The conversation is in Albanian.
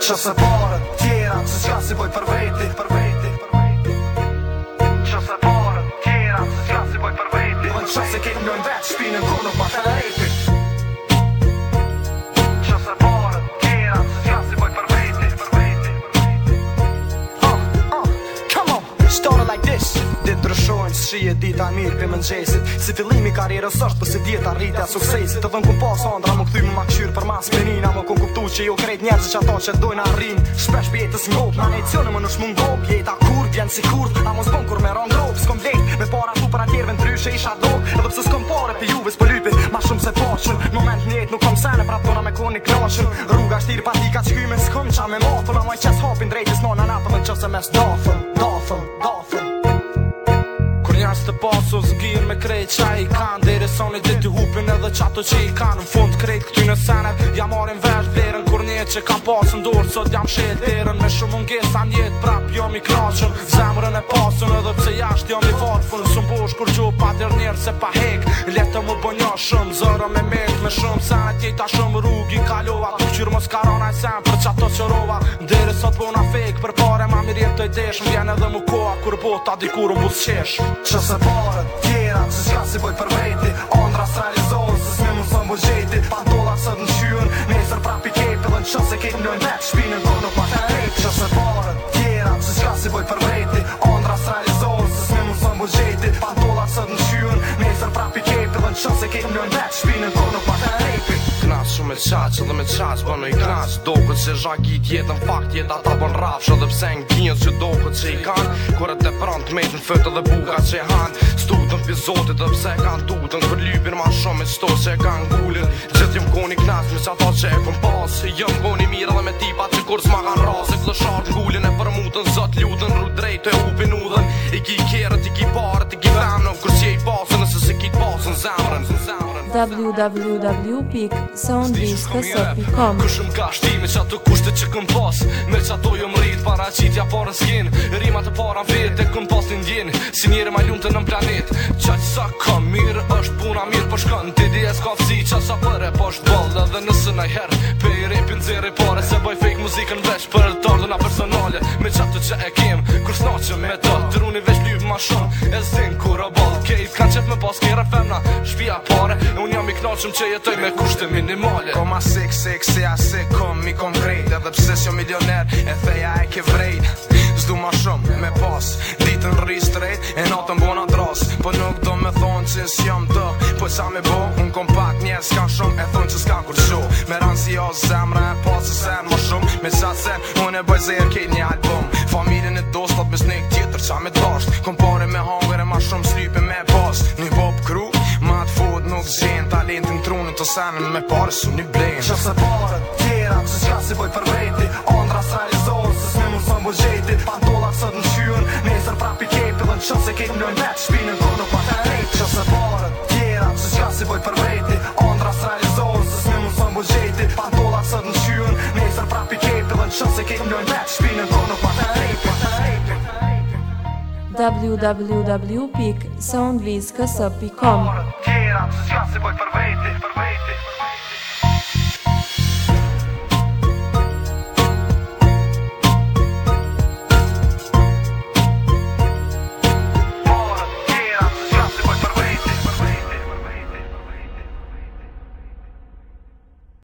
Që se parët tjera që s'ka si boj për veti Që se parët tjera që s'ka si boj për veti Dhe që se ketë mjojnë vetë shpinën kur nuk ma të rejti Që se parët tjera që s'ka si boj për veti Come on, started like this Ditë drëshojnë që shije dita mirë për mëngjesit Si fillimi karierës është për si djeta rritja suksesit Të dhën kun pas andra më këthy më ma këshyrë për mas menina Më kun kuptu që jo krejt njerëzë që ato që dojnë arrin Shpesh për jetës ngop, na nejcionë më nësh mungop Jeta kur, vjen si kur, a mos bon kur me ron grop S'kom lejt, me para tu për atjerve ndryshe isha do Edhe pse s'kom pare për juve s'po lypin Ma shumë se paqën Moment njet nuk kom sene pra tona me koni knaqën Rruga shtirë patika qkyme s'kom qa me matën A maj qes hapin drejtis nona natën Dhe qëse mes dafën Njerës të pasu zgjirë me krejt qa i kanë Dere sonit dhe të hupin edhe qato që i kanë Në fund krejt këty në senet Ja marim vesh vlerën kur njetë që kam pasën dorë Sot jam shet derën me shumë mungesa njetë Prap jom i knaqën Zemrën e pasën edhe pse jasht jom i farfën Sëm bosh kur gjo pa der njerë se pa hek Letë më bënja shumë Zërë me met me shumë senet jeta shumë rrugi kalova Tu qyrë mos karana i sen për qato që rova Dere sot bona fek për pare ma mirë jetë të i deshëm Vjen edhe mu koha kur bota dikur më busqesh Që se parët tjera që s'ka si boj për veti Andra s'realizohen se s'me mund së bugjeti Pantollat së t'nqyën, nesër prap i kepi Dhe në që se ketë mjojnë vetë shpinën kur nuk ma të rejt Që se parët tjera që s'ka si boj për veti Andra s'realizohen se s'me mund së bugjeti Pantollat së t'nqyën, nesër prap i kepi Dhe në që se ketë mjojnë vetë shpinën kur nuk ma të rejt Knas shumë me qaq edhe me qaq bënë i knas Dokët që zhagit jetën fakt jeta ta bën rafsh Edhe pse n'gjinjët që dokët që i kanë Kur e te pranë t'mejt në fëtë edhe buka që i hanë Stutën për zotit edhe pse kanë tutën Për lypin ma shumë me qëto që e kanë gullin Gjithë jëm koni knas me qato që e kom pas Jëm koni mirë edhe me tipa që kur s'ma kanë ras E klëshart n'gullin e për mutën zot lutën Ru drejt e upin udhën I ki kjerët, i ki parët, i ki femnën Kur që i pasën nëse se ki t'pasën zemrën www.soundviz.com Kushëm ka shtime që ato kushte që këm pas Me që ato jëm rrit para qitja parën s'kin Rimat e para vete këm pas t'indjen Si njeri ma lumë të nëm planet Qa që sa ka mirë është puna mirë për shkën Ti di e s'ka fësi qa sa për e poshtë ballë Edhe nësë na herë pe i repin zeri pare Se boj fake muzikën veç për e tardhëna personale Me që ato që e kem kur s'naqëm me të Të runi veç lypë ma shumë e zin kur o ball Kejt kanë qef me pas kera femna shpia pare Unë jam i knaqëm që jetoj me kushte minimale Koma sik se ja se kom i konkret Edhe pse s'jo milioner e theja e ke vrejt Zdu ma shumë me pas ditën rri strejt E natën bona dras Po nuk do me thonë që s'jam të Po qa me bo unë kom pak njerë s'kan shumë E thonë që s'kan kur qo Me ranë si o zemra e pasë sen ma shumë Me qatë sen unë e bëj zërë kejt një album Familjen e dostat me s'nek tjetër qa me dasht Kom pare me hangër e ma shumë s'lype me pas Një hop kru ma t'fod nuk zhen Talentin trunën të senën me pare su një blen Që se parët tjera që s'ka si boj për veti Andra s'realizohen se s'me mund së bugjeti Pantollat së t'nqyën, nesër prap i kepi Dhe në që se ketë mjojnë vetë shpinën kur nuk ma të rejt Që se parët tjera që s'ka si boj për veti Andra s'realizohen se s'me mund së bugjeti Pantollat së t'nqyën, nesër prap i kepi Dhe në që se ketë mjojnë vetë shpinën kur nuk ma të rejt www.soundviz.com Tjera që s'ka si boj për veti